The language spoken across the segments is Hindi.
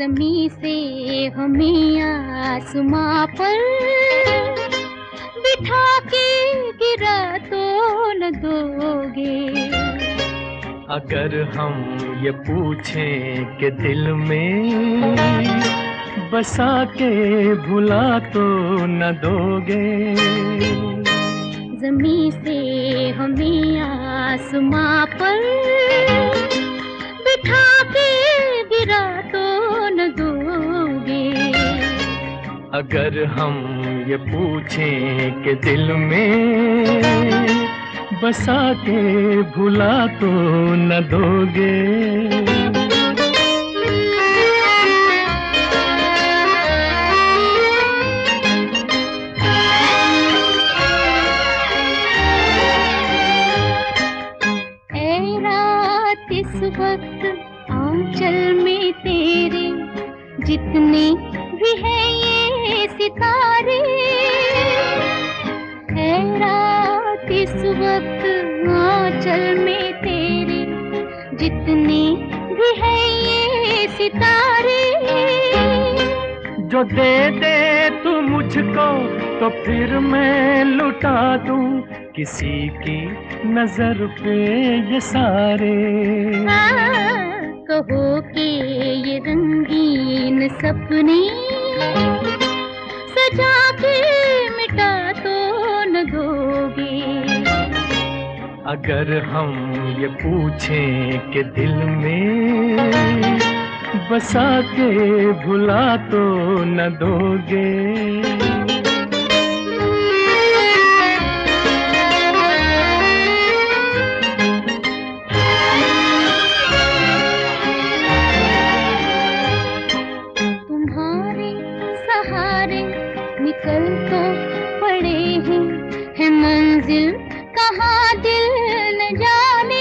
ज़मीं से हमें आसमां पर बिठा के गिरा तो न दोगे। अगर हम ये पूछें कि दिल में बसा के भुला तो न दोगे। ज़मीं से हमें आसमां पर बिठा के गिरा तो न दोगे। अगर हम ये पूछें कि दिल में बसा के भुला तो न दोगे। इस वक्त आंचल में तेरे जितने भी हैं ये सितारे, है रात इस वक्त आंचल में तेरे जितने भी हैं ये सितारे। जो दे दे तू मुझको तो फिर मैं लुटा दूं किसी की नजर पे ये सारे। कहो कि ये रंगीन सपने सजा के मिटा तो न दोगे। अगर हम ये पूछें कि दिल में बसा के भुला तो न दोगे। सहारे निकल तो पड़े हैं, है मंजिल कहाँ दिल न जाने।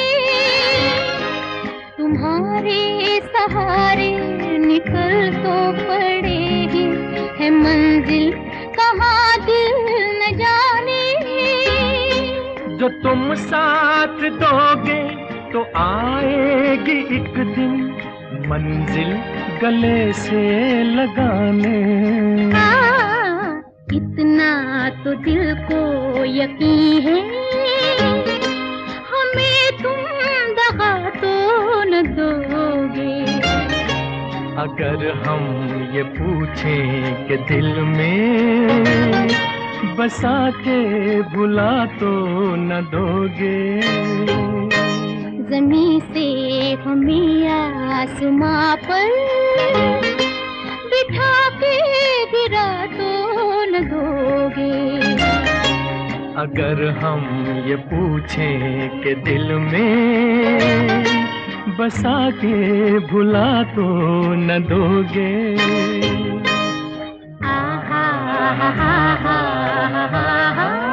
तुम्हारे सहारे निकल तो पड़े हैं, है मंजिल कहाँ दिल न जाने। जो तुम साथ दोगे तो आएगी एक दिन मंजिल गले से लगाने। इतना तो दिल को यकीन है, हमें तुम दगा तो न दोगे। अगर हम ये पूछें कि दिल में बसा के भुला तो न दोगे। ज़मीं से हमें आसमां पर बिठा के गिरा तो न दोगे। अगर हम ये पूछें कि दिल में बसा के भुला तो न दोगे। आहा हा हा हा हा हा।